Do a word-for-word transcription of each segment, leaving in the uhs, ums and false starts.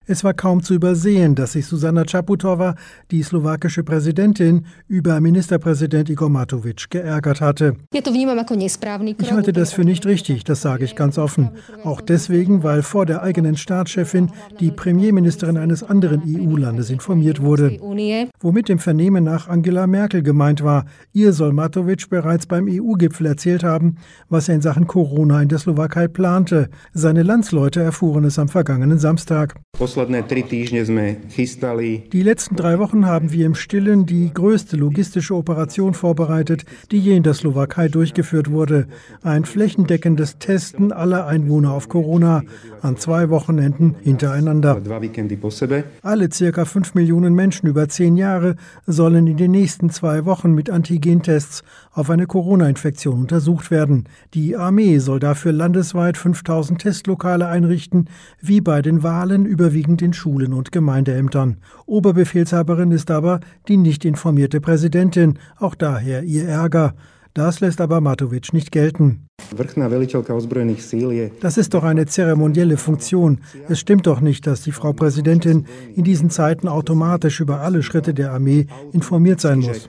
Es war kaum zu übersehen, dass sich Zuzana Čaputová, die slowakische Präsidentin, über Ministerpräsident Igor Matovič geärgert hatte. Ich halte das für nicht richtig, das sage ich ganz offen. Auch deswegen, weil vor der eigenen Staatschefin die Premierministerin eines anderen E U-Landes informiert wurde. Womit im Vernehmen nach Angela Merkel gemeint war. Ihr soll Matovič bereits beim E U-Gipfel erzählt haben, was er in Sachen Corona in der Slowakei plante. Seine Landsleute erfuhren es am vergangenen Samstag. Die letzten drei Wochen haben wir im Stillen die größte logistische Operation vorbereitet, die je in der Slowakei durchgeführt wurde. Ein flächendeckendes Testen aller Einwohner auf Corona an zwei Wochenenden hintereinander. Alle circa fünf Millionen Menschen über zehn Jahre sollen in den nächsten zwei Wochen mit Antigentests auf eine Corona-Infektion untersucht werden. Die Armee soll dafür landesweit fünftausend Testlokale einrichten, wie bei den Wahlen überwiegend in Schulen und Gemeindeämtern. Oberbefehlshaberin ist aber die nicht informierte Präsidentin, auch daher ihr Ärger. Das lässt aber Matovič nicht gelten. Das ist doch eine zeremonielle Funktion. Es stimmt doch nicht, dass die Frau Präsidentin in diesen Zeiten automatisch über alle Schritte der Armee informiert sein muss.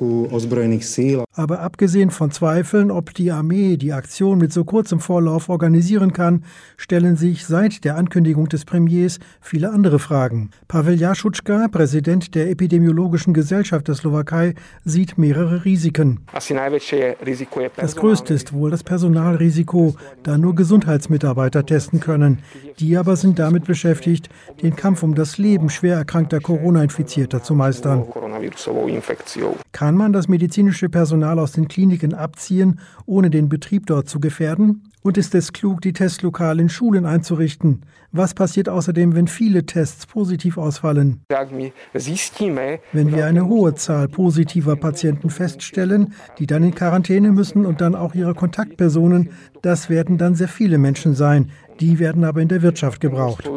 Aber abgesehen von Zweifeln, ob die Armee die Aktion mit so kurzem Vorlauf organisieren kann, stellen sich seit der Ankündigung des Premiers viele andere Fragen. Pavel Jašučka, Präsident der Epidemiologischen Gesellschaft der Slowakei, sieht mehrere Risiken. Das größte ist wohl das Personalrisiko, da nur Gesundheitsmitarbeiter testen können. Die aber sind damit beschäftigt, den Kampf um das Leben schwer erkrankter Corona-Infizierter zu meistern. Kann man das medizinische Personal aus den Kliniken abziehen, ohne den Betrieb dort zu gefährden? Und ist es klug, die Testlokale in Schulen einzurichten? Was passiert außerdem, wenn viele Tests positiv ausfallen? Wenn wir eine hohe Zahl positiver Patienten feststellen, die dann in Quarantäne müssen und dann auch ihre Kontaktpersonen, das werden dann sehr viele Menschen sein. Die werden aber in der Wirtschaft gebraucht.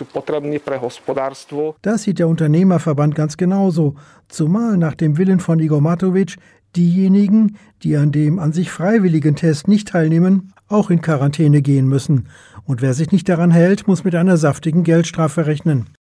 Das sieht der Unternehmerverband ganz genauso. Zumal nach dem Willen von Igor Matovič diejenigen, die an dem an sich freiwilligen Test nicht teilnehmen, auch in Quarantäne gehen müssen. Und wer sich nicht daran hält, muss mit einer saftigen Geldstrafe rechnen.